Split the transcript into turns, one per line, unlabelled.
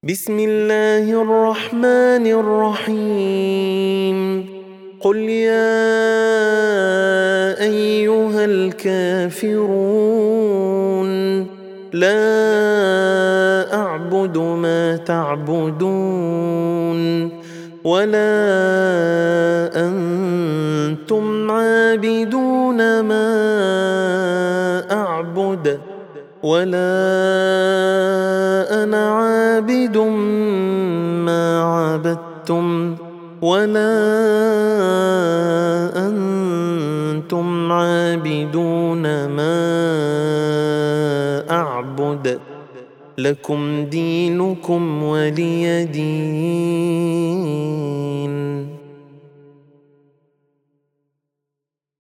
بسم الله الرحمن الرحيم قل يا أيها الكافرون لا أعبد ما تعبدون ولا أنتم عابدون ما أعبد ولا أنا عابد ما عبدتم ولا أنتم عابدون ما أعبد لكم دينكم ولي دين.